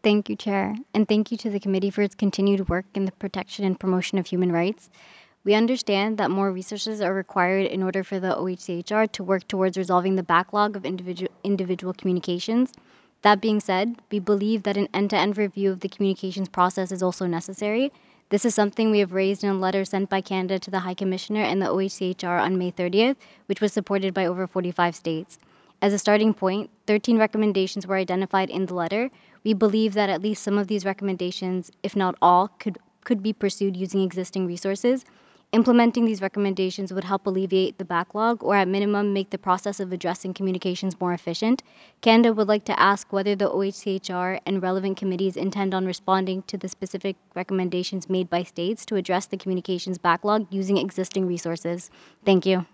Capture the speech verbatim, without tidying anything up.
Thank you, Chair, and thank you to the committee for its continued work in the protection and promotion of human rights. We understand that more resources are required in order for the O H C H R to work towards resolving the backlog of individual, individual communications. That being said, we believe that an end-to-end review of the communications process is also necessary. This is something we have raised in a letter sent by Canada to the High Commissioner and the O H C H R on May thirtieth, which was supported by over forty-five states. As a starting point, thirteen recommendations were identified in the letter. We believe that at least some of these recommendations, if not all, could, could be pursued using existing resources. Implementing these recommendations would help alleviate the backlog or at minimum make the process of addressing communications more efficient. Canada would like to ask whether the O H C H R and relevant committees intend on responding to the specific recommendations made by states to address the communications backlog using existing resources. Thank you.